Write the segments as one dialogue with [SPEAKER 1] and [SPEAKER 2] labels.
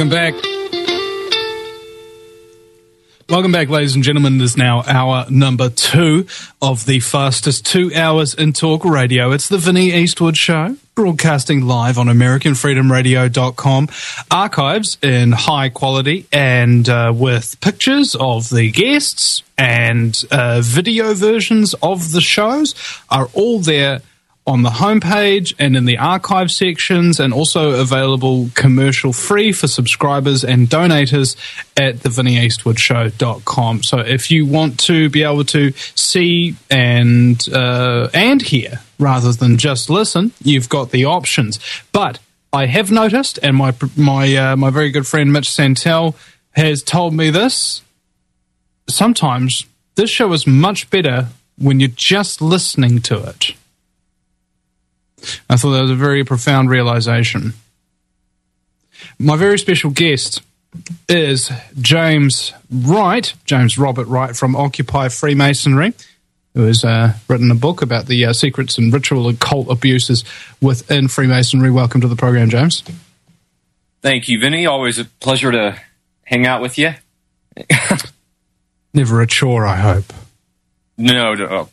[SPEAKER 1] Welcome back. Welcome back, ladies and gentlemen. It is now hour number 2 of the fastest 2 hours in talk radio. It's the Vinnie Eastwood Show, broadcasting live on AmericanFreedomRadio.com. Archives in high quality and with pictures of the guests and video versions of the shows are all there on the homepage and in the archive sections, and also available commercial free for subscribers and donators at thevinnieeastwoodshow.com. So if you want to be able to see and hear rather than just listen, you've got the options. But I have noticed, and my very good friend Mitch Santel has told me this, sometimes this show is much better when you're just listening to it. I thought that was a very profound realization. My very special guest is James Wright, James Robert Wright from Occupy Freemasonry, who has written a book about the secrets and ritual and cult abuses within Freemasonry. Welcome to the program, James.
[SPEAKER 2] Thank you, Vinny. Always a pleasure to hang out with you.
[SPEAKER 1] Never a chore, I hope.
[SPEAKER 2] No.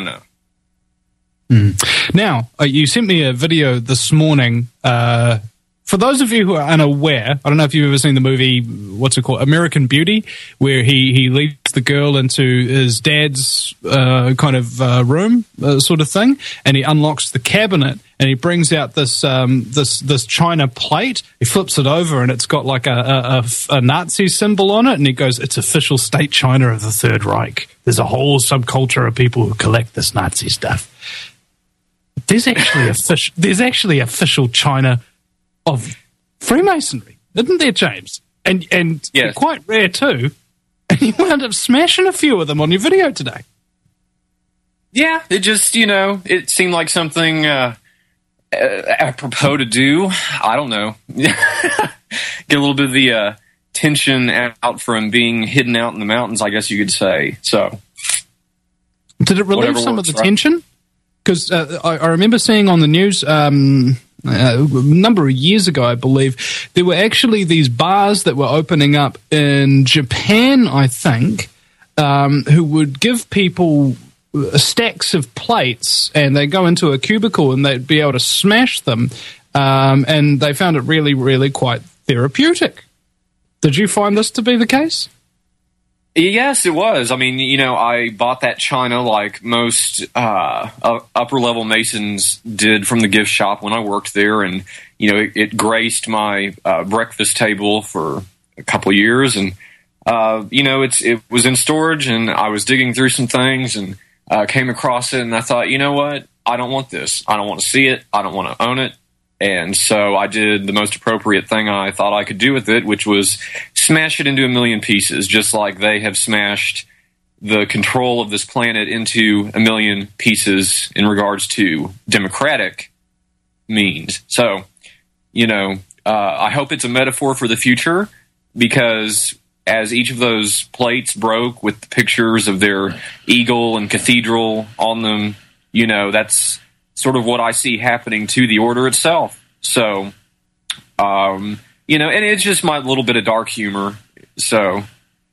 [SPEAKER 1] Now, you sent me a video this morning. For those of you who are unaware, I don't know if you've ever seen the movie, what's it called, American Beauty, where he leads the girl into his dad's room sort of thing, and he unlocks the cabinet, and he brings out this china plate. He flips it over, and it's got like a Nazi symbol on it, and he goes, "It's official state china of the Third Reich. There's a whole subculture of people who collect this Nazi stuff." There's actually official china of Freemasonry, isn't there, James? And
[SPEAKER 2] yes.
[SPEAKER 1] Quite rare too. And you wound up smashing a few of them on your video today.
[SPEAKER 2] Yeah, it just, it seemed like something apropos to do. I don't know. Get a little bit of the tension out from being hidden out in the mountains, I guess you could say. So,
[SPEAKER 1] did it relieve some of the tension? Because I remember seeing on the news a number of years ago, I believe, there were actually these bars that were opening up in Japan, I think, who would give people stacks of plates, and they go into a cubicle and they'd be able to smash them, and they found it really, really quite therapeutic. Did you find this to be the case?
[SPEAKER 2] Yes, it was. I mean, I bought that china like most upper-level Masons did from the gift shop when I worked there, and, it graced my breakfast table for a couple of years, and, it was in storage, and I was digging through some things, and came across it, and I thought, you know what? I don't want this. I don't want to see it. I don't want to own it. And so I did the most appropriate thing I thought I could do with it, which was smash it into a million pieces, just like they have smashed the control of this planet into a million pieces in regards to democratic means. So, I hope it's a metaphor for the future, because as each of those plates broke with the pictures of their eagle and cathedral on them, that's sort of what I see happening to the order itself. So, and it's just my little bit of dark humor. So,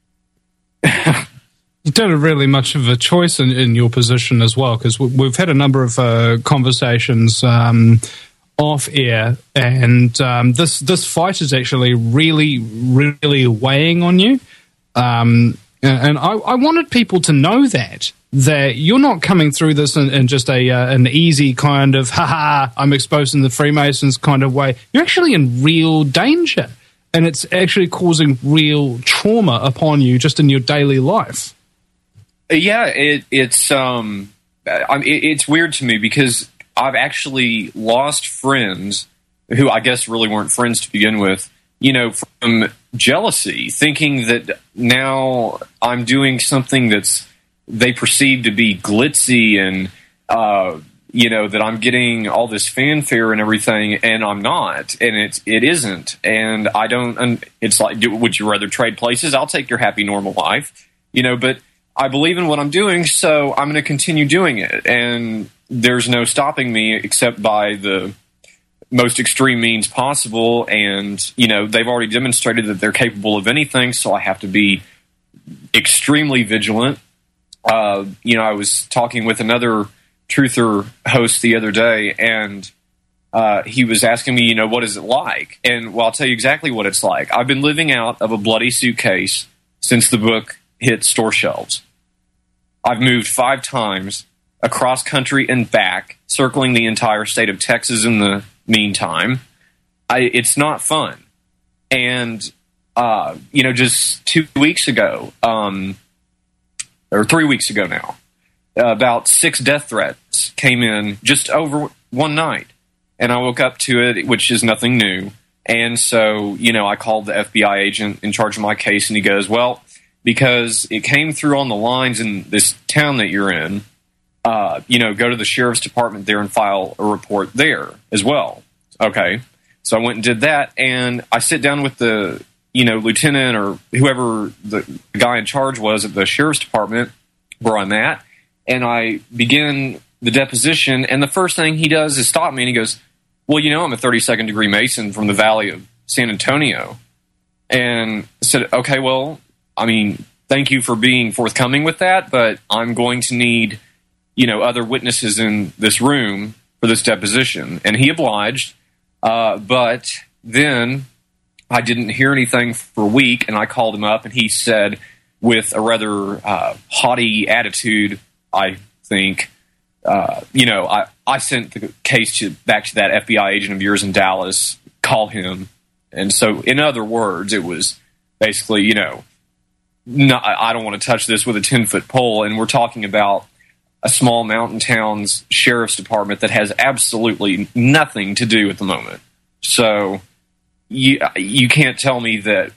[SPEAKER 1] you don't have really much of a choice in your position as well, because we've had a number of conversations off air, and this fight is actually really, really weighing on you. And I wanted people to know that you're not coming through this in just an easy kind of, haha, I'm exposing the Freemasons kind of way. You're actually in real danger, and it's actually causing real trauma upon you just in your daily life.
[SPEAKER 2] Yeah, it's weird to me, because I've actually lost friends who I guess really weren't friends to begin with, from jealousy, thinking that now I'm doing something that's they perceive to be glitzy, and that I'm getting all this fanfare and everything, and I'm not, and it isn't, and I don't. And it's like, would you rather trade places? I'll take your happy normal life, but I believe in what I'm doing, so I'm going to continue doing it, and there's no stopping me except by the most extreme means possible. And, they've already demonstrated that they're capable of anything, so I have to be extremely vigilant. I was talking with another Truther host the other day, and he was asking me, what is it like? And I'll tell you exactly what it's like. I've been living out of a bloody suitcase since the book hit store shelves. I've moved 5 times across country and back, circling the entire state of Texas in the meantime. It's not fun. And, just 2 weeks ago, or 3 weeks ago now, about 6 death threats came in just over one night. And I woke up to it, which is nothing new. And so, I called the FBI agent in charge of my case, and he goes, well, because it came through on the lines in this town that you're in, go to the sheriff's department there and file a report there as well. Okay. So I went and did that, and I sit down with the, lieutenant or whoever the guy in charge was at the sheriff's department where I'm at, and I begin the deposition, and the first thing he does is stop me, and he goes, well, I'm a 32nd degree Mason from the Valley of San Antonio. And I said, okay, well, thank you for being forthcoming with that, but I'm going to need, other witnesses in this room for this deposition. And he obliged, but then I didn't hear anything for a week, and I called him up, and he said, with a rather haughty attitude, I think, I sent the case back to that FBI agent of yours in Dallas, call him. And so, in other words, it was basically, no, I don't want to touch this with a 10-foot pole, and we're talking about a small mountain town's sheriff's department that has absolutely nothing to do at the moment. So you can't tell me that,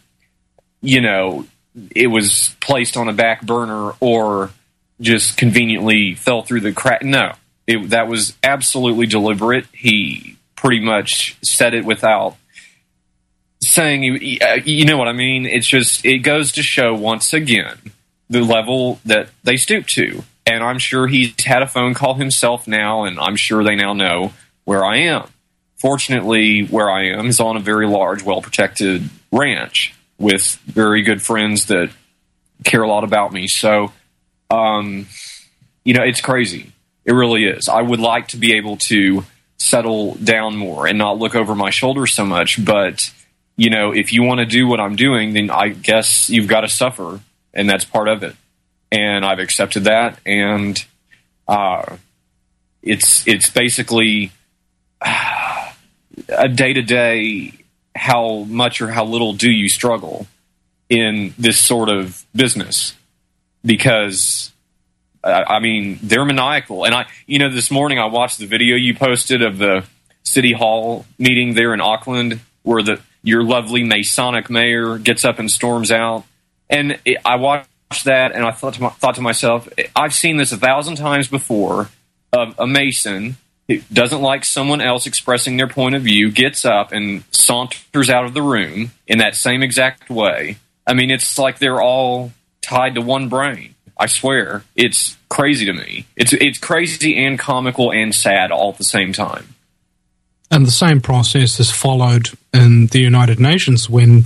[SPEAKER 2] it was placed on a back burner or just conveniently fell through the crack. No, that was absolutely deliberate. He pretty much said it without saying, you know what I mean? It's just, it goes to show once again the level that they stoop to. And I'm sure he's had a phone call himself now, and I'm sure they now know where I am. Fortunately, where I am is on a very large, well-protected ranch with very good friends that care a lot about me. So, it's crazy. It really is. I would like to be able to settle down more and not look over my shoulder so much. But, if you want to do what I'm doing, then I guess you've got to suffer, and that's part of it. And I've accepted that. And it's basically a day-to-day, how much or how little do you struggle in this sort of business? Because, they're maniacal. And this morning I watched the video you posted of the City Hall meeting there in Auckland where your lovely Masonic mayor gets up and storms out. And I watched that, and I thought to myself, I've seen this 1,000 times before, of a Mason who doesn't like someone else expressing their point of view, gets up and saunters out of the room in that same exact way. It's like they're all tied to one brain. I swear. It's crazy to me. It's crazy and comical and sad all at the same time.
[SPEAKER 1] And the same process is followed in the United Nations when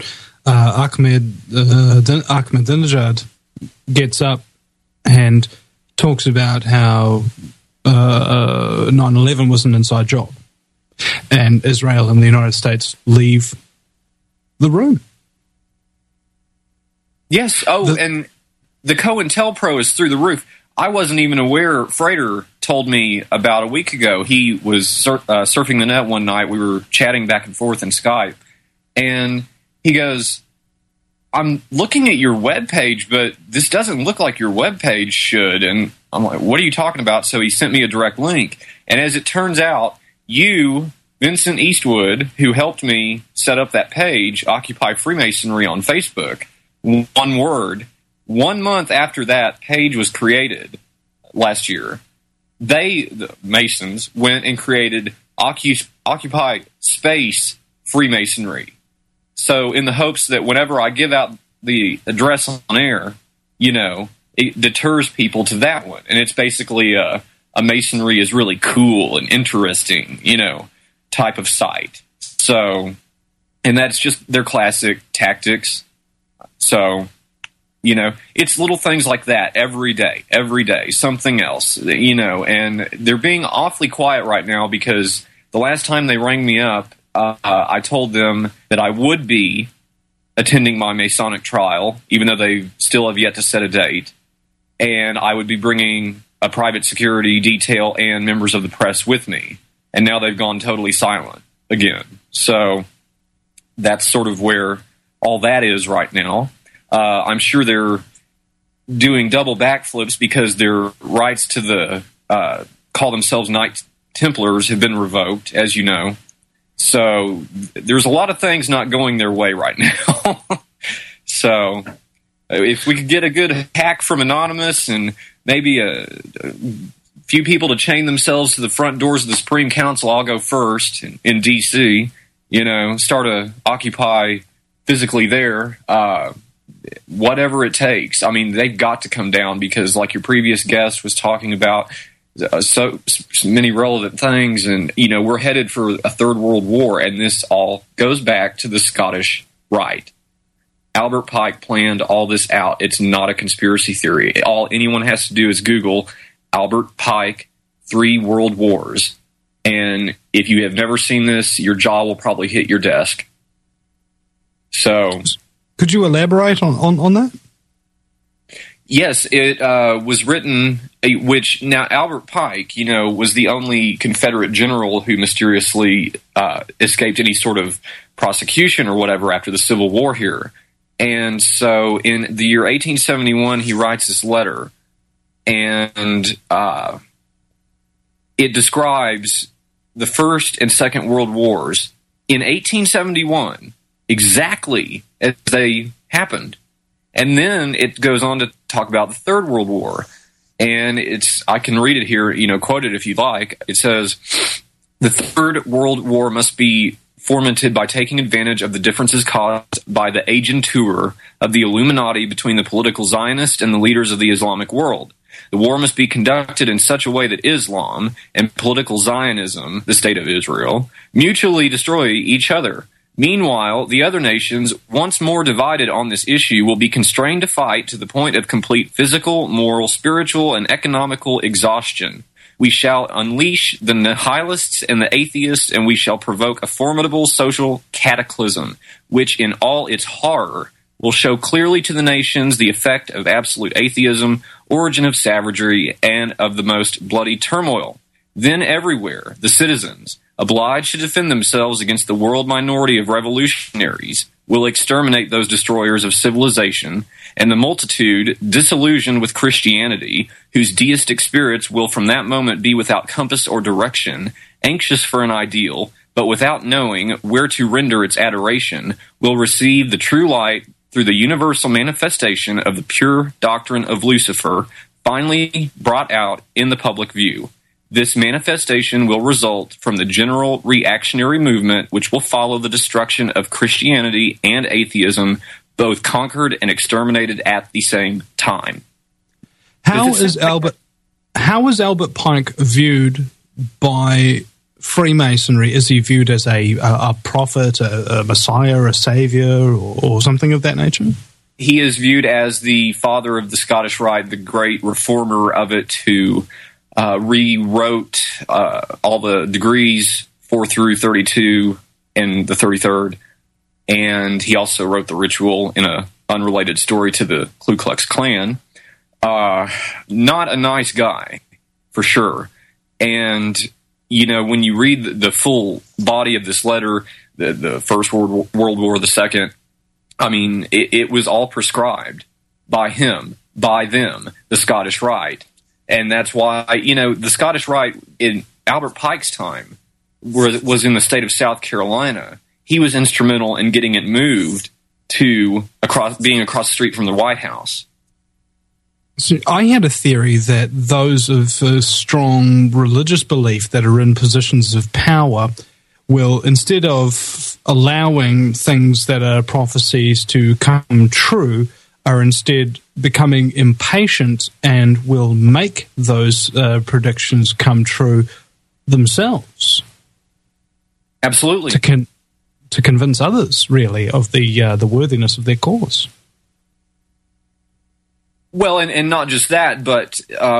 [SPEAKER 1] Ahmadinejad gets up and talks about how 9/11 was an inside job, and Israel and the United States leave the room.
[SPEAKER 2] Yes. And the COINTELPRO is through the roof. I wasn't even aware. Frater told me about a week ago. He was surfing the net one night. We were chatting back and forth in Skype, and he goes, I'm looking at your webpage, but this doesn't look like your webpage should. And I'm like, what are you talking about? So he sent me a direct link. And as it turns out, you, Vincent Eastwood, who helped me set up that page, Occupy Freemasonry on Facebook, one word, 1 month after that page was created last year, the Masons, went and created Occupy Space Freemasonry. So in the hopes that whenever I give out the address on air, it deters people to that one. And it's basically a Masonry is really cool and interesting, type of site. So, and that's just their classic tactics. So, it's little things like that every day, something else, and they're being awfully quiet right now because the last time they rang me up, I told them that I would be attending my Masonic trial, even though they still have yet to set a date, and I would be bringing a private security detail and members of the press with me, and now they've gone totally silent again. So that's sort of where all that is right now. I'm sure they're doing double backflips because their rights to the call themselves Knight Templars have been revoked, as you know. So there's a lot of things not going their way right now. So if we could get a good hack from Anonymous and maybe a few people to chain themselves to the front doors of the Supreme Council, I'll go first in D.C., start a Occupy physically there. Whatever it takes. I mean, they've got to come down because, like your previous guest was talking about, so many relevant things, and we're headed for a third world war, and this all goes back to the Scottish Rite. Albert Pike planned all this out. It's not a conspiracy theory. All anyone has to do is Google Albert Pike 3 World Wars, and if you have never seen this, your jaw will probably hit your desk. So,
[SPEAKER 1] could you elaborate on that?
[SPEAKER 2] Yes, it was written, which now Albert Pike, was the only Confederate general who mysteriously escaped any sort of prosecution or whatever after the Civil War here. And so in the year 1871, he writes this letter, and it describes the First and Second World Wars in 1871, exactly as they happened. And then it goes on to talk about the Third World War. And I can read it here, quote it if you'd like. It says, the Third World War must be fomented by taking advantage of the differences caused by the agentur of the Illuminati between the political Zionists and the leaders of the Islamic world. The war must be conducted in such a way that Islam and political Zionism, the state of Israel, mutually destroy each other. Meanwhile, the other nations, once more divided on this issue, will be constrained to fight to the point of complete physical, moral, spiritual, and economical exhaustion. We shall unleash the nihilists and the atheists, and we shall provoke a formidable social cataclysm, which in all its horror will show clearly to the nations the effect of absolute atheism, origin of savagery, and of the most bloody turmoil. Then everywhere, the citizens, obliged to defend themselves against the world minority of revolutionaries, will exterminate those destroyers of civilization, and the multitude, disillusioned with Christianity, whose deistic spirits will from that moment be without compass or direction, anxious for an ideal, but without knowing where to render its adoration, will receive the true light through the universal manifestation of the pure doctrine of Lucifer, finally brought out in the public view. This manifestation will result from the general reactionary movement which will follow the destruction of Christianity and atheism, both conquered and exterminated at the same time.
[SPEAKER 1] How is Albert Pike viewed by Freemasonry? Is he viewed as a prophet, a messiah, a savior, or something of that nature?
[SPEAKER 2] He is viewed as the father of the Scottish Rite, the great reformer of it, who rewrote all the degrees 4 through 32 and the 33rd, and he also wrote the ritual in a unrelated story to the Ku Klux Klan. Not a nice guy, for sure. And, when you read the full body of this letter, the First World War, the Second, I mean, it was all prescribed by him, by them, the Scottish Rite. And that's why, the Scottish Rite in Albert Pike's time was in the state of South Carolina. He was instrumental in getting it moved to being across the street from the White House.
[SPEAKER 1] So I had a theory that those of strong religious belief that are in positions of power will, instead of allowing things that are prophecies to come true, are instead becoming impatient and will make those predictions come true themselves.
[SPEAKER 2] Absolutely.
[SPEAKER 1] To convince others, really, of the worthiness of their cause.
[SPEAKER 2] Well, and not just that, but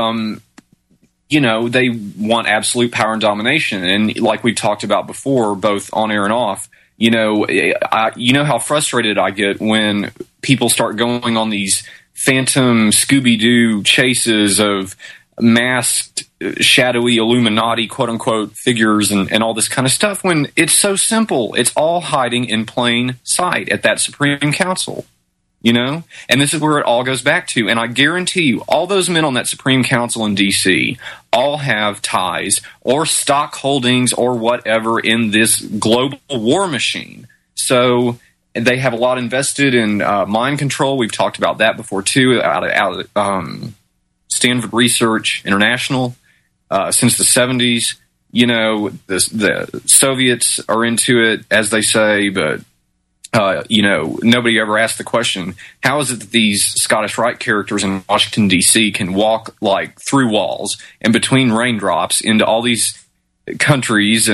[SPEAKER 2] they want absolute power and domination, and like we talked about before, both on air and off. You know how frustrated I get when people start going on these phantom Scooby-Doo chases of masked, shadowy Illuminati, quote-unquote, figures and all this kind of stuff, when it's so simple. It's all hiding in plain sight at that Supreme Council, And this is where it all goes back to. And I guarantee you, all those men on that Supreme Council in D.C. all have ties or stock holdings or whatever in this global war machine. So they have a lot invested in mind control. We've talked about that before, too, out of Stanford Research International since the 70s. The Soviets are into it, as they say, but nobody ever asked the question, how is it that these Scottish Rite characters in Washington, D.C. can walk like through walls and between raindrops into all these countries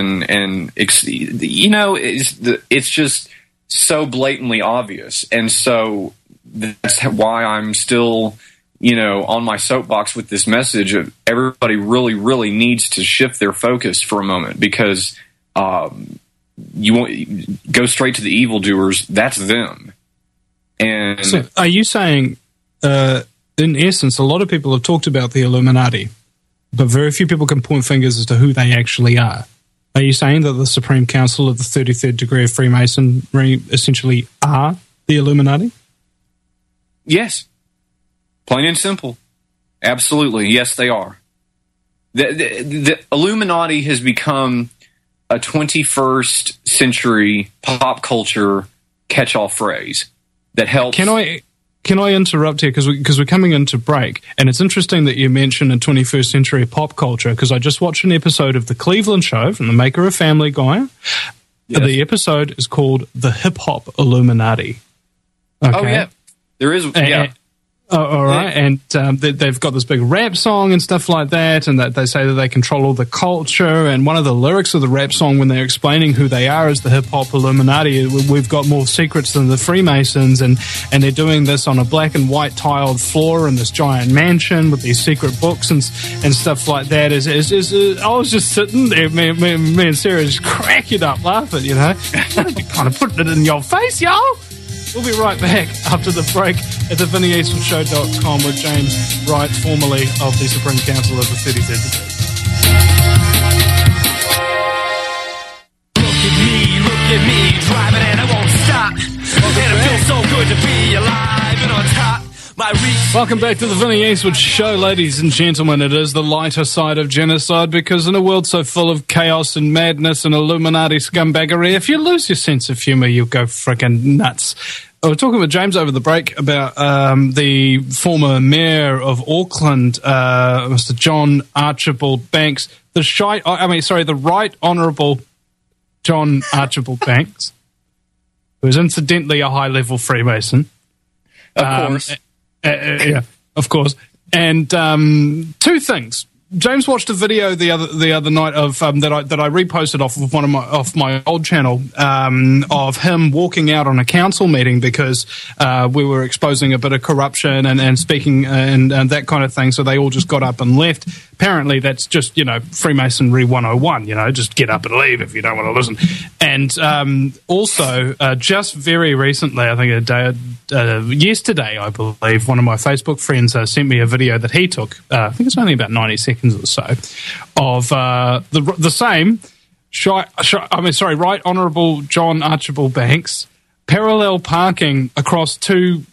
[SPEAKER 2] it's just so blatantly obvious. And so that's why I'm still, on my soapbox with this message of everybody really, really needs to shift their focus for a moment, because you won't go straight to the evildoers. That's them. And
[SPEAKER 1] so are you saying, in essence, a lot of people have talked about the Illuminati, but very few people can point fingers as to who they actually are? Are you saying that the Supreme Council of the 33rd degree of Freemasonry essentially are the Illuminati?
[SPEAKER 2] Yes. Plain and simple. Absolutely. Yes, they are. The Illuminati has become a 21st century pop culture catch-all phrase that helps.
[SPEAKER 1] Can I interrupt here, because we're coming into break, and it's interesting that you mentioned a 21st century pop culture, because I just watched an episode of The Cleveland Show from the maker of Family Guy. Yes. The episode is called The Hip Hop Illuminati. Okay?
[SPEAKER 2] Oh yeah, there is. Yeah.
[SPEAKER 1] All right, and they've got this big rap song and stuff like that, and that they say that they control all the culture. And one of the lyrics of the rap song, when they're explaining who they are as the hip-hop Illuminati, we've got more secrets than the Freemasons, and they're doing this on a black and white tiled floor in this giant mansion with these secret books and stuff like that. I was just sitting there, me and Sarah just cracking up laughing, kind of putting it in your face, y'all. We'll be right back after the break at the VinnyEastwoodshow.com with James Wright, formerly of the Supreme Council of the 33rd degree.
[SPEAKER 3] Look at me, driving and I won't stop. And it feels so good to be alive and on top.
[SPEAKER 1] Welcome back to the Vinny Eastwood Show, ladies and gentlemen. It is the lighter side of genocide, because in a world so full of chaos and madness and Illuminati scumbaggery, if you lose your sense of humour, you'll go frickin' nuts. I was talking with James over the break about the former mayor of Auckland, Mr. John Archibald Banks, the Right Honourable John Archibald Banks, who is incidentally a high-level Freemason.
[SPEAKER 2] Of course.
[SPEAKER 1] Yeah, of course. And two things. James watched a video the other night of that I reposted off my old channel of him walking out on a council meeting because we were exposing a bit of corruption and speaking and that kind of thing. So they all just got up and left. Apparently, that's just Freemasonry 101. Just get up and leave if you don't want to listen. And also, just very recently, I think yesterday, I believe, one of my Facebook friends sent me a video that he took. I think it's only about 90 seconds or so of the same. Right Honourable John Archibald Banks parallel parking across two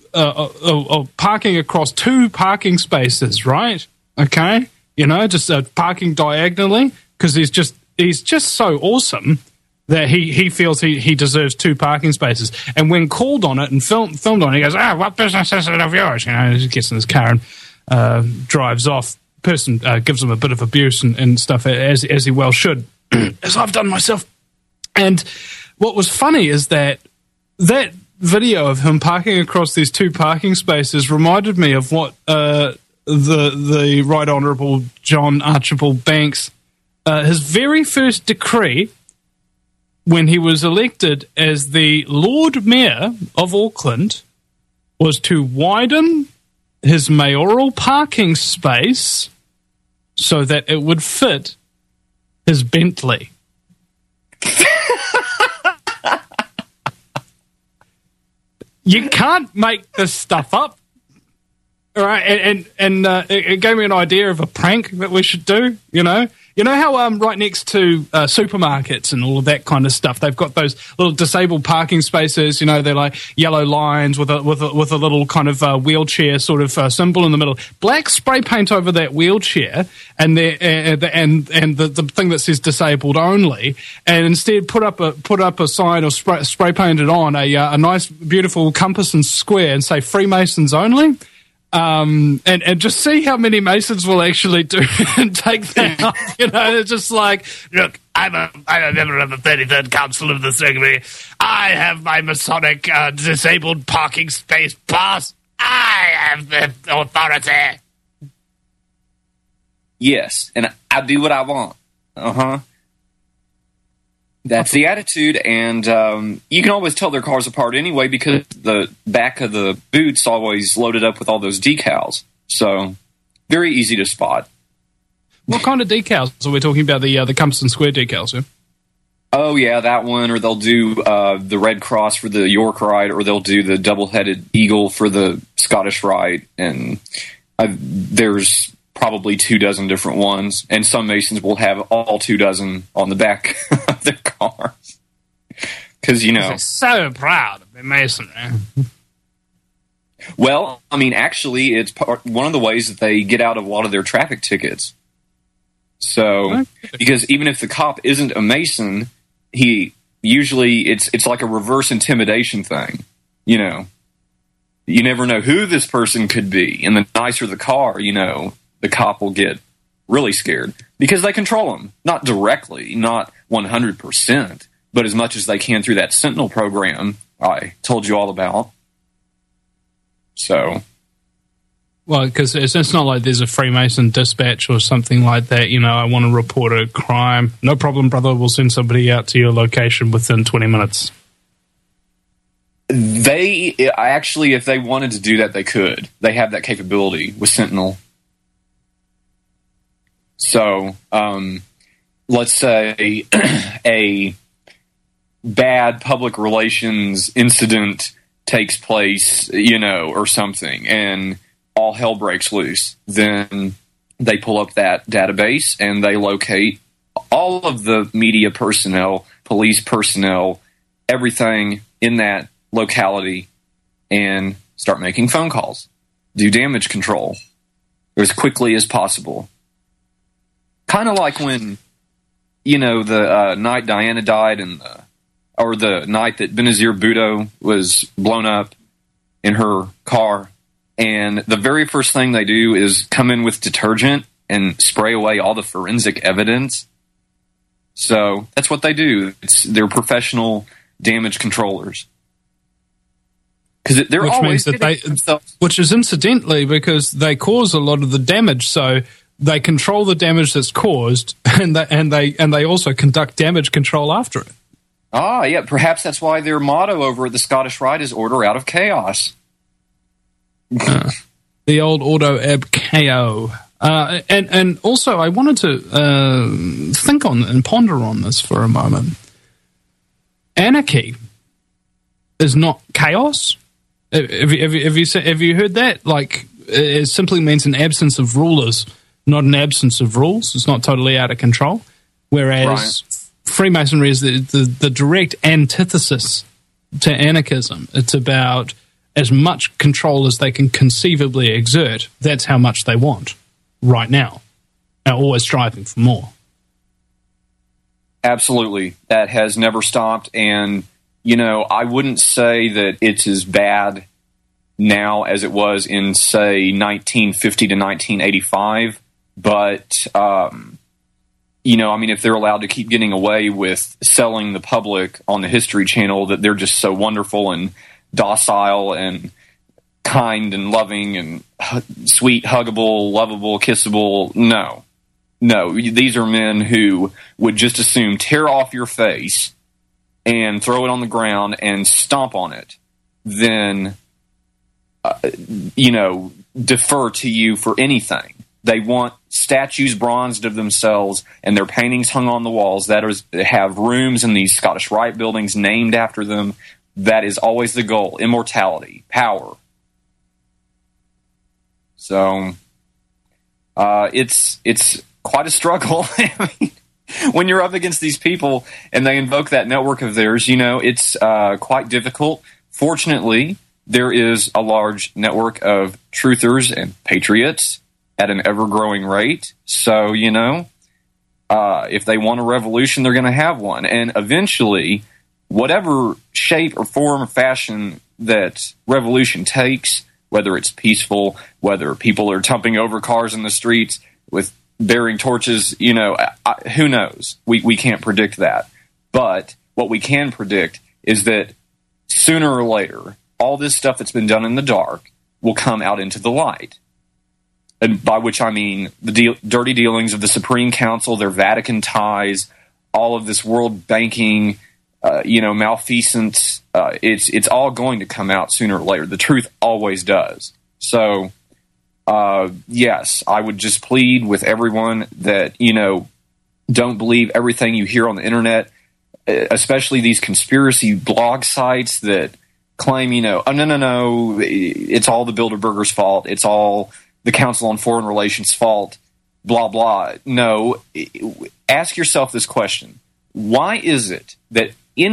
[SPEAKER 1] parking spaces. Right? Okay. Just parking diagonally, because he's just so awesome that he feels he deserves two parking spaces. And when called on it and filmed on it, he goes, what business is it of yours? He gets in his car and drives off. Person gives him a bit of abuse and stuff, as he well should, as I've done myself. And what was funny is that video of him parking across these two parking spaces reminded me of what the Right Honourable John Archibald Banks, his very first decree when he was elected as the Lord Mayor of Auckland was to widen his mayoral parking space so that it would fit his Bentley. You can't make this stuff up. All right, and it gave me an idea of a prank that we should do, you know? You know how right next to supermarkets and all of that kind of stuff, they've got those little disabled parking spaces. You know, they're like yellow lines with a little kind of wheelchair sort of symbol in the middle. Black spray paint over that wheelchair and the thing that says disabled only, and instead put up a sign or spray painted on a nice beautiful compass and square and say Freemasons only. And just see how many Masons will actually do and take that up. You know, it's just like, look, I'm a member of the 33rd Council of the Secretary. I have my Masonic disabled parking space pass. I have the authority.
[SPEAKER 2] Yes, and I do what I want. That's the attitude, and you can always tell their cars apart anyway because the back of the boot's always loaded up with all those decals. So, very easy to spot.
[SPEAKER 1] What kind of decals? So we're talking about the Compass and Square decals, yeah?
[SPEAKER 2] Oh, yeah, that one, or they'll do the Red Cross for the York Rite, or they'll do the double-headed eagle for the Scottish Rite, and there's probably 24 different ones, and some Masons will have all 24 on the back of their cars. Because, you know...
[SPEAKER 1] They're so proud of their Masonry.
[SPEAKER 2] Well, I mean, actually, it's one of the ways that they get out of a lot of their traffic tickets. So, because even if the cop isn't a Mason, he usually, it's like a reverse intimidation thing, you know. You never know who this person could be, and the nicer the car, you know, the cop will get really scared because they control them. Not directly, not 100%, but as much as they can through that Sentinel program I told you all about. So...
[SPEAKER 1] Well, because it's not like there's a Freemason dispatch or something like that. You know, I want to report a crime. No problem, brother. We'll send somebody out to your location within 20 minutes.
[SPEAKER 2] They actually, if they wanted to do that, they could. They have that capability with Sentinel. So, let's say a bad public relations incident takes place, you know, or something, and all hell breaks loose. Then they pull up that database and they locate all of the media personnel, police personnel, everything in that locality and start making phone calls. Do damage control as quickly as possible. Kind of like when, you know, the night Diana died or the night that Benazir Bhutto was blown up in her car. And the very first thing they do is come in with detergent and spray away all the forensic evidence. So that's what they do. They're professional damage controllers. Because they're
[SPEAKER 1] which
[SPEAKER 2] always
[SPEAKER 1] means that which is incidentally because they cause a lot of the damage. So they control the damage that's caused, and they also conduct damage control after it.
[SPEAKER 2] Ah, yeah. Perhaps that's why their motto over at the Scottish Rite is "Order out of chaos."
[SPEAKER 1] The old auto ab KO. And also I wanted to think on and ponder on this for a moment. Anarchy is not chaos. Have you heard that? Like, it simply means an absence of rulers, not an absence of rules. It's not totally out of control. Whereas Freemasonry is the direct antithesis to anarchism. It's about as much control as they can conceivably exert. That's how much they want right now. They're always striving for more.
[SPEAKER 2] Absolutely. That has never stopped. And, you know, I wouldn't say that it's as bad now as it was in, say, 1950 to 1985. But, you know, I mean, if they're allowed to keep getting away with selling the public on the History Channel that they're just so wonderful and docile and kind and loving and sweet, huggable, lovable, kissable. No, these are men who would just assume tear off your face and throw it on the ground and stomp on it than, defer to you for anything. They want statues bronzed of themselves and their paintings hung on the walls that have rooms in these Scottish Rite buildings named after them. That is always the goal: immortality, power. So it's quite a struggle. I mean, when you're up against these people and they invoke that network of theirs, it's quite difficult. Fortunately, there is a large network of truthers and patriots at an ever-growing rate. So, if they want a revolution, they're going to have one. And eventually, whatever shape or form or fashion that revolution takes, whether it's peaceful, whether people are tumping over cars in the streets with bearing torches, who knows? We can't predict that. But what we can predict is that sooner or later, all this stuff that's been done in the dark will come out into the light. And by which I mean the dirty dealings of the Supreme Council, their Vatican ties, all of this world banking, malfeasance. It's all going to come out sooner or later. The truth always does. So, yes, I would just plead with everyone that, don't believe everything you hear on the internet, especially these conspiracy blog sites that claim, no, it's all the Bilderbergers' fault. It's all the Council on Foreign Relations' fault, blah, blah. No, ask yourself this question. Why is it that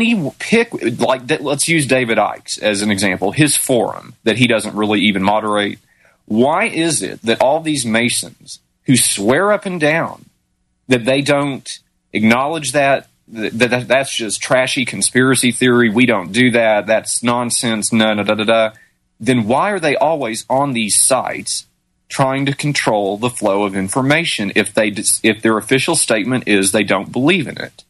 [SPEAKER 2] let's use David Icke as an example, his forum that he doesn't really even moderate. Why is it that all these Masons who swear up and down that they don't acknowledge that's just trashy conspiracy theory, we don't do that, that's nonsense, then why are they always on these sites trying to control the flow of information if their official statement is they don't believe in it?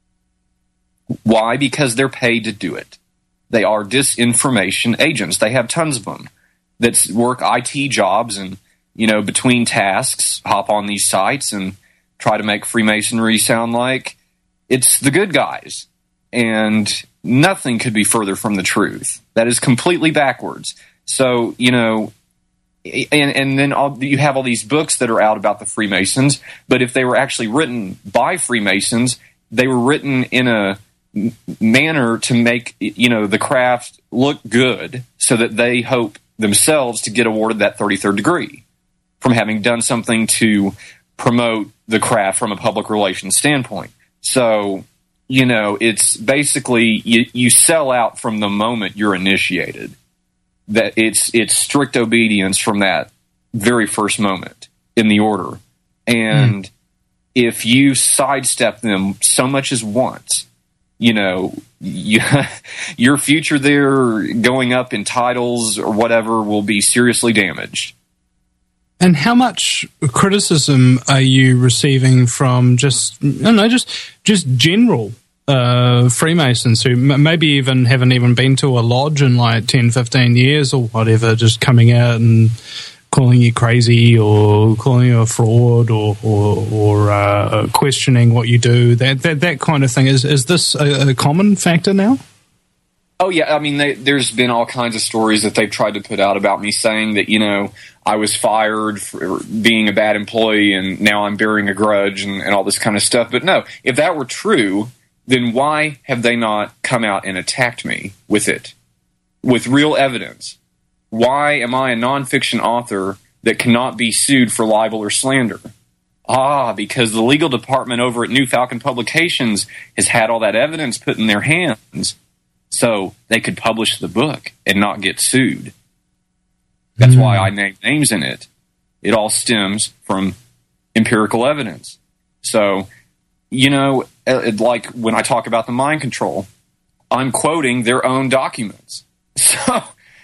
[SPEAKER 2] Why? Because they're paid to do it. They are disinformation agents. They have tons of them that work IT jobs and, between tasks, hop on these sites and try to make Freemasonry sound like it's the good guys. And nothing could be further from the truth. That is completely backwards. So, and then you have all these books that are out about the Freemasons, but if they were actually written by Freemasons, they were written in a manner to make, the craft look good so that they hope themselves to get awarded that 33rd degree from having done something to promote the craft from a public relations standpoint. So, it's basically you sell out from the moment you're initiated. That it's strict obedience from that very first moment in the order. And if you sidestep them so much as once, your future there going up in titles or whatever will be seriously damaged.
[SPEAKER 1] And how much criticism are you receiving from just general Freemasons who maybe even haven't even been to a lodge in like 10, 15 years or whatever, just coming out and calling you crazy or calling you a fraud or questioning what you do, that kind of thing? Is this a common factor now?
[SPEAKER 2] Oh, yeah. I mean, there's been all kinds of stories that they've tried to put out about me saying that, I was fired for being a bad employee and now I'm bearing a grudge and all this kind of stuff. But no, if that were true, then why have they not come out and attacked me with it, with real evidence? Why am I a nonfiction author that cannot be sued for libel or slander? Because the legal department over at New Falcon Publications has had all that evidence put in their hands so they could publish the book and not get sued. That's why I named names in it. It all stems from empirical evidence. So, like when I talk about the mind control, I'm quoting their own documents. So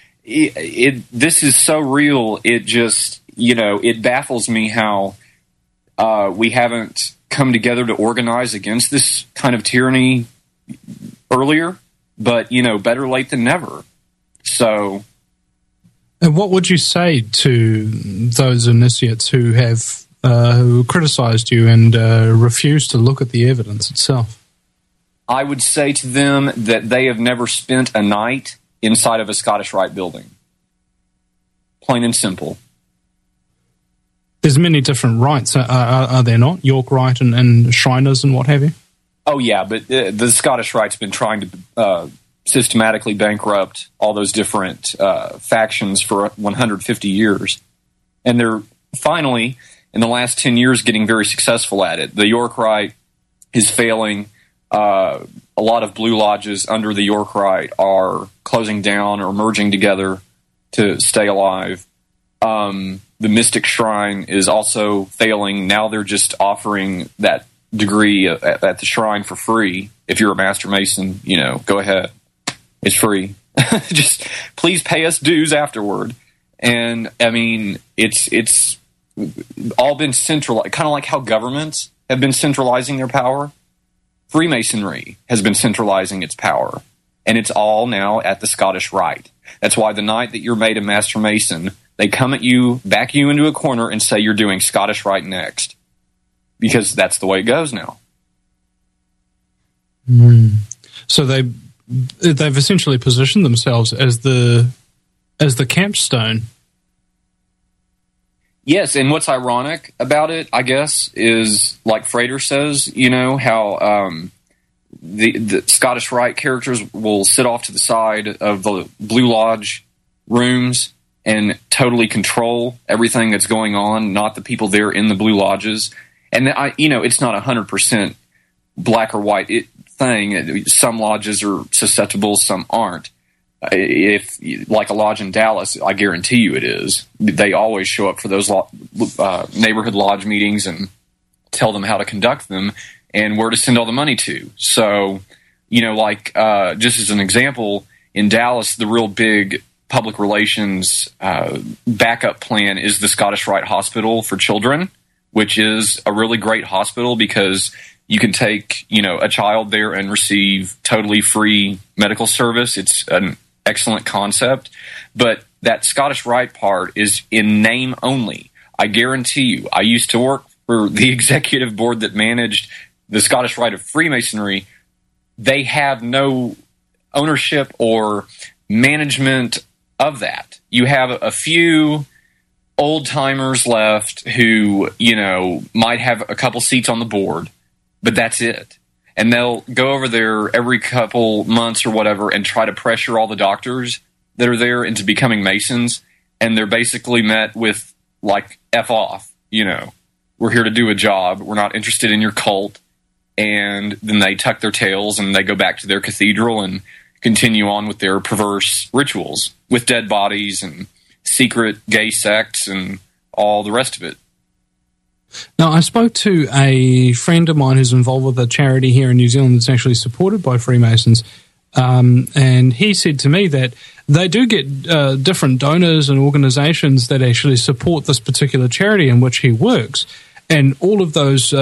[SPEAKER 2] this is so real. It just, it baffles me how we haven't come together to organize against this kind of tyranny earlier. But, better late than never. So.
[SPEAKER 1] And what would you say to those initiates who have who criticized you and refused to look at the evidence itself?
[SPEAKER 2] I would say to them that they have never spent a night inside of a Scottish Rite building. Plain and simple.
[SPEAKER 1] There's many different rites, are there not? York Rite and Shriners and what have you?
[SPEAKER 2] Oh, yeah, but the Scottish Rite's been trying to systematically bankrupt all those different factions for 150 years. And they're finally, in the last 10 years, getting very successful at it. The York Rite is failing. A lot of Blue Lodges under the York Rite are closing down or merging together to stay alive. The Mystic Shrine is also failing. Now they're just offering that degree at the shrine for free. If you're a Master Mason, go ahead. It's free. Just please pay us dues afterward. And I mean, it's all been centralized, kind of like how governments have been centralizing their power. Freemasonry has been centralizing its power, and it's all now at the Scottish Rite. That's why the night that you're made a Master Mason, they come at you, back you into a corner, and say you're doing Scottish Rite next, because that's the way it goes now.
[SPEAKER 1] So they've essentially positioned themselves as the capstone.
[SPEAKER 2] Yes, and what's ironic about it, I guess, is like Frater says, how the Scottish Rite characters will sit off to the side of the Blue Lodge rooms and totally control everything that's going on, not the people there in the Blue Lodges. And it's not 100% black or white thing. Some lodges are susceptible, some aren't. If, like a lodge in Dallas, I guarantee you it is. They always show up for those neighborhood lodge meetings and tell them how to conduct them and where to send all the money to. So, just as an example, in Dallas, the real big public relations backup plan is the Scottish Rite Hospital for Children, which is a really great hospital because you can take, a child there and receive totally free medical service. It's an excellent concept, but that Scottish Rite part is in name only. I guarantee you, I used to work for the executive board that managed the Scottish Rite of Freemasonry. They have no ownership or management of that. You have a few old-timers left who, might have a couple seats on the board, but that's it. And they'll go over there every couple months or whatever and try to pressure all the doctors that are there into becoming Masons. And they're basically met with, like, F off. We're here to do a job. We're not interested in your cult. And then they tuck their tails and they go back to their cathedral and continue on with their perverse rituals with dead bodies and secret gay sects and all the rest of it.
[SPEAKER 1] Now, I spoke to a friend of mine who's involved with a charity here in New Zealand that's actually supported by Freemasons, and he said to me that they do get different donors and organizations that actually support this particular charity in which he works, and all of those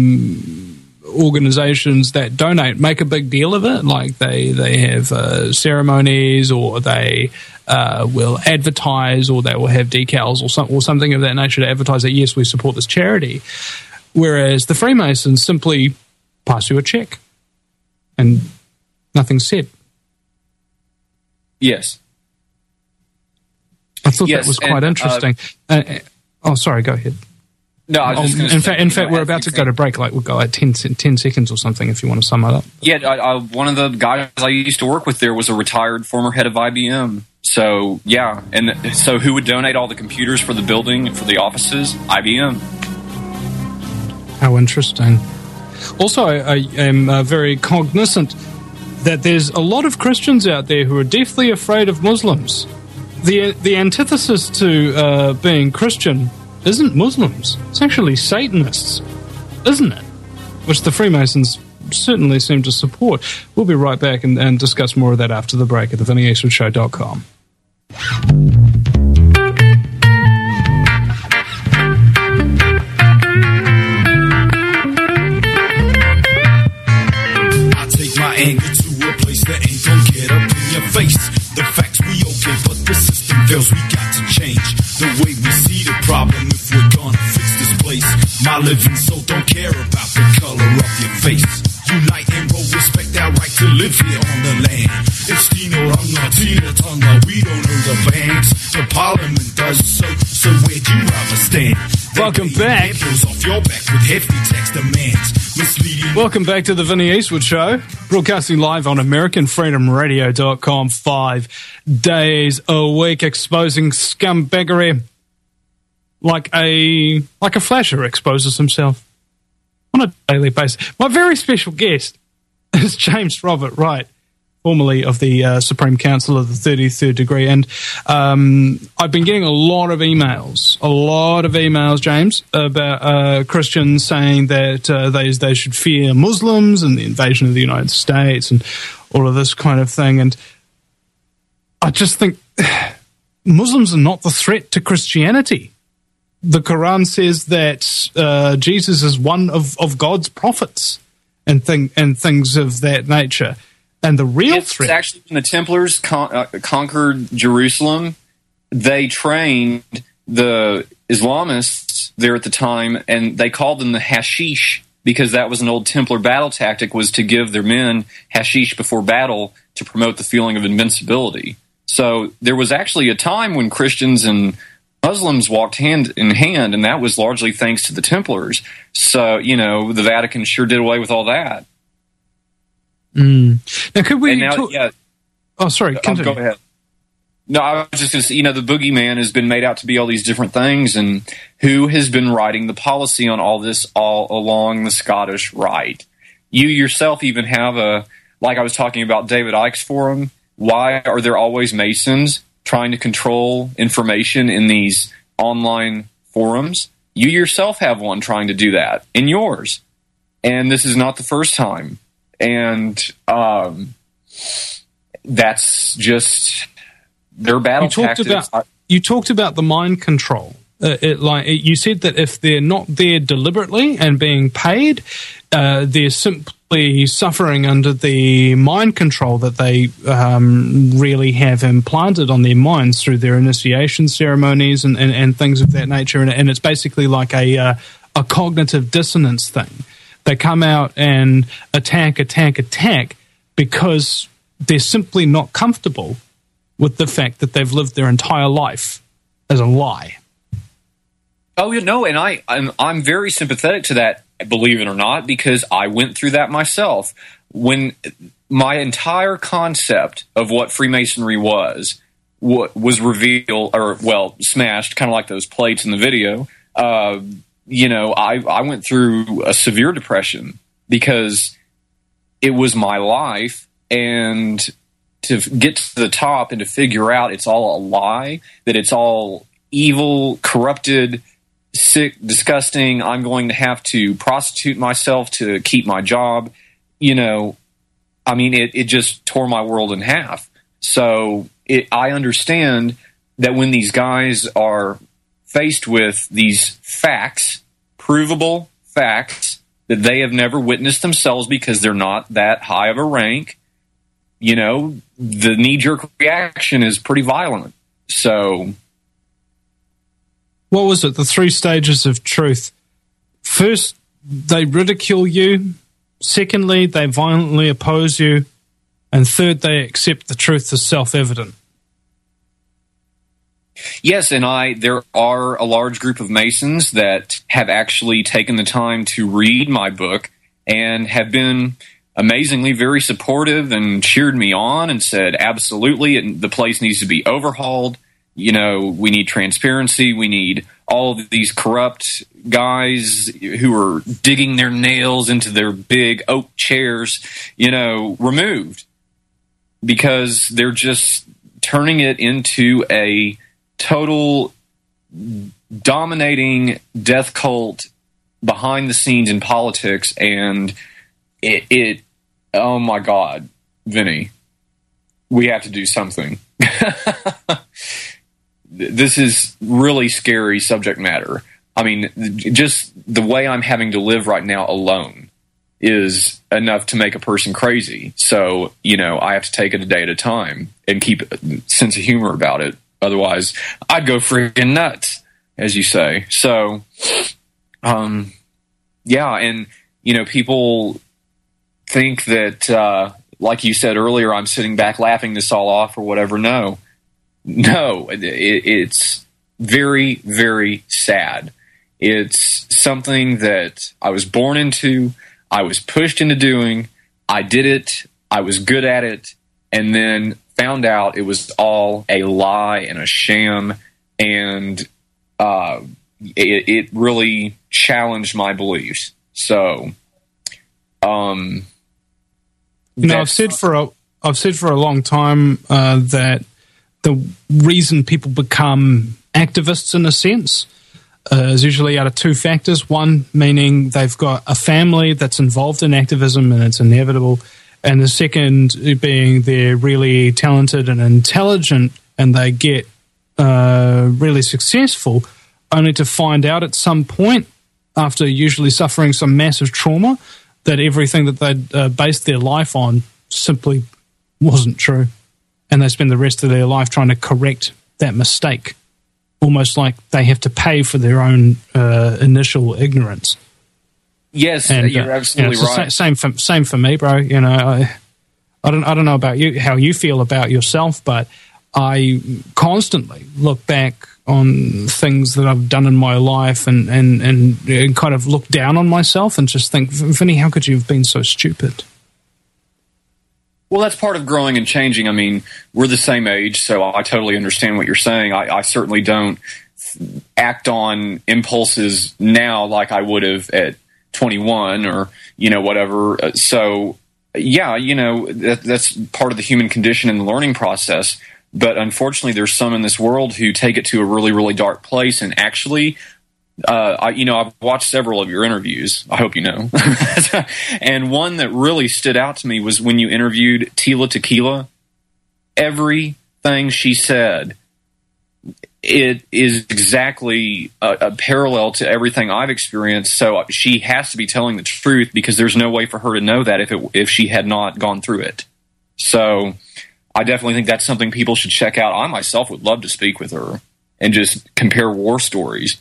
[SPEAKER 1] organizations that donate make a big deal of it, like they have ceremonies, or they will advertise, or they will have decals or something of that nature to advertise that, yes, we support this charity. Whereas the Freemasons simply pass you a check and nothing's said.
[SPEAKER 2] Yes.
[SPEAKER 1] I thought that was quite interesting. Sorry, go ahead.
[SPEAKER 2] No, I was just
[SPEAKER 1] in fact, we're about to go to break. Like, we'll go at 10 seconds or something if you want to sum it up.
[SPEAKER 2] Yeah, one of the guys I used to work with there was a retired former head of IBM. So, yeah. And so who would donate all the computers for the building and for the offices? IBM.
[SPEAKER 1] How interesting. Also, I am very cognizant that there's a lot of Christians out there who are deathly afraid of Muslims. The antithesis to being Christian isn't Muslims. It's actually Satanists, isn't it? Which the Freemasons certainly seem to support. We'll be right back and discuss more of that after the break at thevinnieeastwoodshow.com.
[SPEAKER 4] I take my anger to a place that ain't gonna get up in your face. The facts we okay, but the system fails. We got to change the way we see the problem if we're gonna fix this place. My living soul don't care about the color of your face. Unite and roll, respect our live here on the land. It's Tino Runga, Tina Tonga, we don't know the banks. The parliament does so where'd you rather stand?
[SPEAKER 1] Welcome back.
[SPEAKER 4] Off your back with hefty tax demands. Misleading.
[SPEAKER 1] Welcome back to the Vinny Eastwood Show, broadcasting live on AmericanFreedomRadio.com 5 days a week, exposing scumbaggery like a flasher exposes himself on a daily basis. My very special guest is James Robert Wright, formerly of the Supreme Council of the 33rd Degree. And I've been getting a lot of emails, James, about Christians saying that they should fear Muslims and the invasion of the United States and all of this kind of thing. And I just think Muslims are not the threat to Christianity. The Quran says that Jesus is one of God's prophets and things of that nature. And the real threat...
[SPEAKER 2] Actually, when the Templars conquered Jerusalem, they trained the Islamists there at the time, and they called them the hashish, because that was an old Templar battle tactic, was to give their men hashish before battle to promote the feeling of invincibility. So there was actually a time when Christians and Muslims walked hand in hand, and that was largely thanks to the Templars. So, the Vatican sure did away with all that.
[SPEAKER 1] Now, could we?
[SPEAKER 2] Yeah.
[SPEAKER 1] Oh, sorry. Continue.
[SPEAKER 2] Go ahead. No, I was just going to say, the boogeyman has been made out to be all these different things, and who has been writing the policy on all this all along the Scottish Rite? You yourself even have like I was talking about David Icke's forum. Why are there always Masons trying to control information in these online forums? You yourself have one trying to do that in yours, and this is not the first time. And that's just their battle tactics.
[SPEAKER 1] You talked about the mind control. You said that if they're not there deliberately and being paid, they're simply suffering under the mind control that they really have implanted on their minds through their initiation ceremonies and things of that nature. And it's basically like a cognitive dissonance thing. They come out and attack because they're simply not comfortable with the fact that they've lived their entire life as a lie.
[SPEAKER 2] Oh, and I'm very sympathetic to that, believe it or not, because I went through that myself. When my entire concept of what Freemasonry was revealed, or, smashed, kind of like those plates in the video, I went through a severe depression because it was my life, and to get to the top and to figure out it's all a lie, that it's all evil, corrupted, sick, disgusting, I'm going to have to prostitute myself to keep my job, it just tore my world in half. So I understand that when these guys are faced with these facts, provable facts, that they have never witnessed themselves because they're not that high of a rank, the knee-jerk reaction is pretty violent. So...
[SPEAKER 1] what was it? The 3 stages of truth. First, they ridicule you. Secondly, they violently oppose you. And third, they accept the truth as self-evident.
[SPEAKER 2] Yes, and there are a large group of Masons that have actually taken the time to read my book and have been amazingly very supportive and cheered me on and said, absolutely, the place needs to be overhauled. We need transparency. We need all of these corrupt guys who are digging their nails into their big oak chairs, removed, because they're just turning it into a total dominating death cult behind the scenes in politics. And it oh my God, Vinny, we have to do something. This is really scary subject matter. Just the way I'm having to live right now alone is enough to make a person crazy. So, I have to take it a day at a time and keep a sense of humor about it. Otherwise, I'd go freaking nuts, as you say. So, people think that, like you said earlier, I'm sitting back laughing this all off or whatever. No, it's very, very sad. It's something that I was born into, I was pushed into doing, I did it, I was good at it, and then found out it was all a lie and a sham, and it really challenged my beliefs. So,
[SPEAKER 1] I've said for a long time that the reason people become activists, in a sense, is usually out of two factors. One, meaning they've got a family that's involved in activism and it's inevitable. And the second being they're really talented and intelligent and they get really successful, only to find out at some point, after usually suffering some massive trauma, that everything that they'd based their life on simply wasn't true. And they spend the rest of their life trying to correct that mistake, almost like they have to pay for their own initial ignorance.
[SPEAKER 2] Yes,
[SPEAKER 1] and,
[SPEAKER 2] you're absolutely right.
[SPEAKER 1] Same for me, bro. I don't know about you, how you feel about yourself, but I constantly look back on things that I've done in my life and kind of look down on myself and just think, Vinny, how could you have been so stupid?
[SPEAKER 2] Well, that's part of growing and changing. I mean, we're the same age, so I totally understand what you're saying. I certainly don't act on impulses now like I would have at 21 or, whatever. So, yeah, that's part of the human condition and the learning process. But unfortunately, there's some in this world who take it to a really, really dark place. And actually, I've watched several of your interviews. I hope you know. And one that really stood out to me was when you interviewed Tila Tequila. Everything she said, it is exactly a parallel to everything I've experienced. So she has to be telling the truth, because there's no way for her to know that if she had not gone through it. So I definitely think that's something people should check out. I myself would love to speak with her and just compare war stories,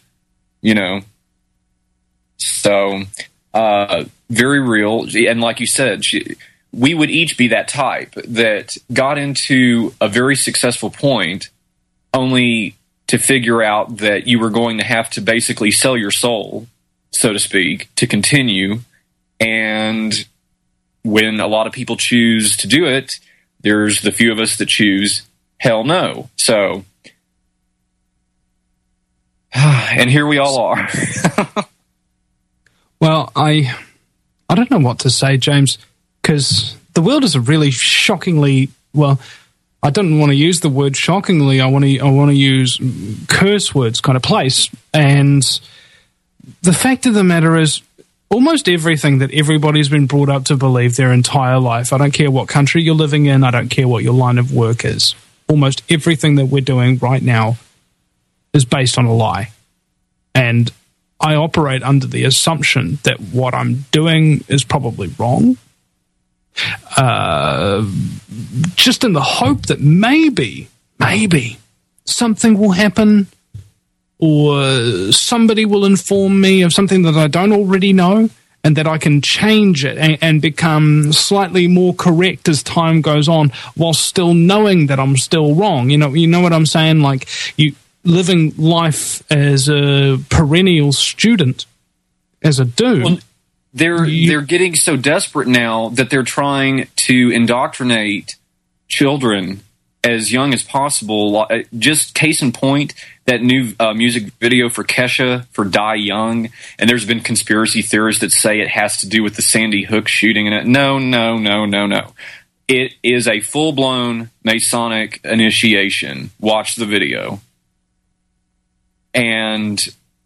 [SPEAKER 2] So very real. And like you said, we would each be that type that got into a very successful point only to figure out that you were going to have to basically sell your soul, so to speak, to continue. And when a lot of people choose to do it, there's the few of us that choose hell no. So, and here we all are.
[SPEAKER 1] Well, I don't know what to say, James, because the world is a really shockingly, well, I don't want to use the word shockingly. I want to use curse words kind of place. And the fact of the matter is, almost everything that everybody's been brought up to believe their entire life, I don't care what country you're living in, I don't care what your line of work is, almost everything that we're doing right now is based on a lie. And I operate under the assumption that what I'm doing is probably wrong, just in the hope that maybe something will happen, or somebody will inform me of something that I don't already know, and that I can change it and become slightly more correct as time goes on, while still knowing that I'm still wrong. You know what I'm saying? Like, you living life as a perennial student, as a dude.
[SPEAKER 2] Well, they're getting so desperate now that they're trying to indoctrinate children as young as possible. Just case in point, that new music video for Kesha for Die Young, and there's been conspiracy theorists that say it has to do with the Sandy Hook shooting. And no. It is a full-blown Masonic initiation. Watch the video. And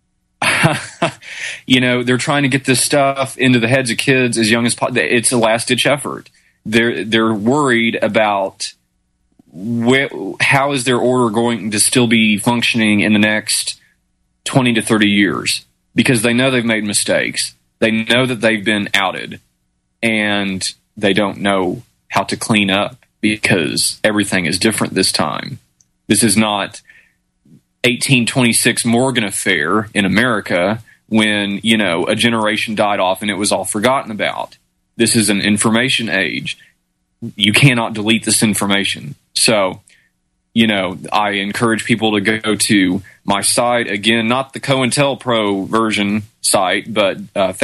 [SPEAKER 2] they're trying to get this stuff into the heads of kids as young as possible. It's a last-ditch effort. They're worried about how is their order going to still be functioning in the next 20 to 30 years, because they know they've made mistakes. They know that they've been outed, and they don't know how to clean up, because everything is different this time. This is not 1826 Morgan affair in America when, a generation died off and it was all forgotten about. This is an information age. you cannot delete this information. So, I encourage people to go to my site. Again, not the COINTELPRO version site, but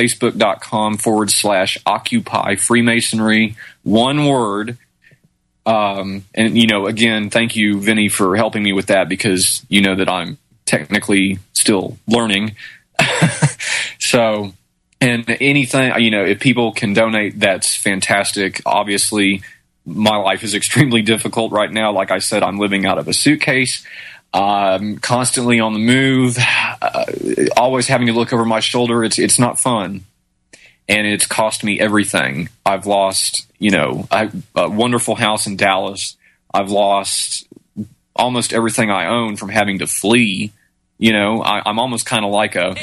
[SPEAKER 2] facebook.com/Occupy Freemasonry, one word. And, again, thank you, Vinny, for helping me with that, because you know that I'm technically still learning. So, and anything, if people can donate, that's fantastic. Obviously, my life is extremely difficult right now. Like I said, I'm living out of a suitcase, constantly on the move, always having to look over my shoulder. It's not fun. And it's cost me everything. I've lost, a wonderful house in Dallas. I've lost almost everything I own from having to flee. I'm almost kind of like a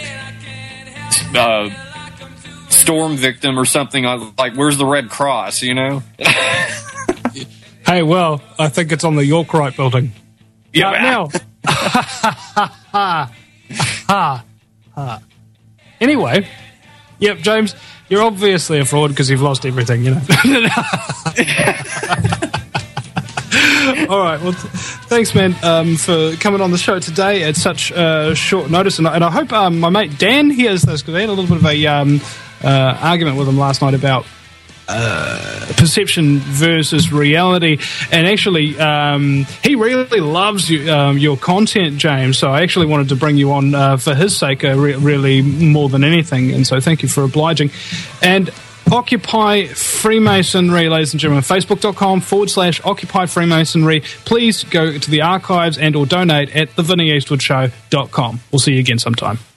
[SPEAKER 2] storm victim or something. Like, where's the Red Cross,
[SPEAKER 1] Hey, well, I think it's on the York Wright building.
[SPEAKER 2] Yeah,
[SPEAKER 1] now. Anyway, yep, James, you're obviously a fraud because you've lost everything, All right, well, thanks, man, for coming on the show today at such short notice. And I hope my mate Dan hears this, because I had a little bit of a argument with him last night about perception versus reality, and actually he really loves your content, James, so I actually wanted to bring you on for his sake, really more than anything, and so thank you for obliging. And Occupy Freemasonry, ladies and gentlemen, facebook.com/Occupy Freemasonry. Please go to the archives and or donate at thevinnieeastwoodshow.com. We'll see you again sometime.